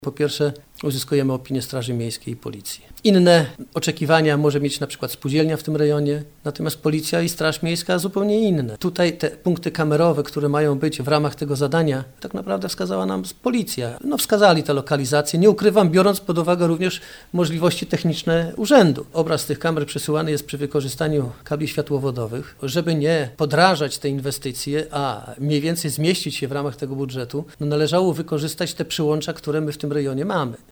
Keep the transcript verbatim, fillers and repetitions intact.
Po pierwsze, uzyskujemy opinię Straży Miejskiej i Policji. Inne oczekiwania może mieć na przykład spółdzielnia w tym rejonie, natomiast Policja i Straż Miejska zupełnie inne. Tutaj te punkty kamerowe, które mają być w ramach tego zadania, tak naprawdę wskazała nam Policja. No wskazali te lokalizacje, nie ukrywam, biorąc pod uwagę również możliwości techniczne urzędu. Obraz tych kamer przesyłany jest przy wykorzystaniu kabli światłowodowych. Żeby nie podrażać te inwestycje, a mniej więcej zmieścić się w ramach tego budżetu, no należało wykorzystać te przyłącza, które my w tym rejonie mamy.